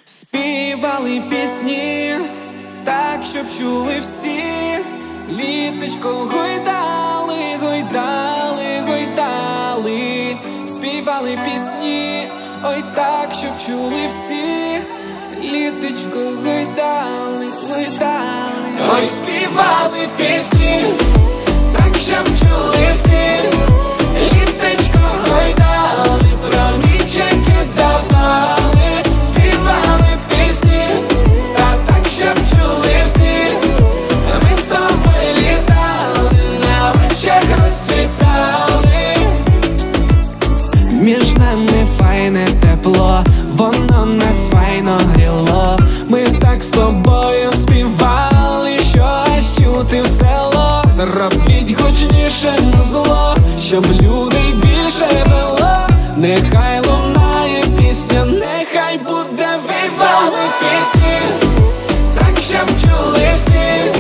Співали пісні, так, щоб чули всі. Літочко гойдали, гойдали, гойдали. Співали пісні, ой так, щоб чули всі. Літочко гойдали, гойдали. Ой, співали пісні, так, щоб чули всі. Літочко гойдали, про ніченьки давали. Співали пісні, так, щоб чули всі. Ми з тобою літали, на очах розцвітали. Між нами файне тепло, воно нас файно гріло. Ми так з тобою співали, щось чути в село. Зробіть гучніше назло, щоб людей більше вело. Нехай лунає пісня, нехай буде. Співали пісні, так, щоб чули всі.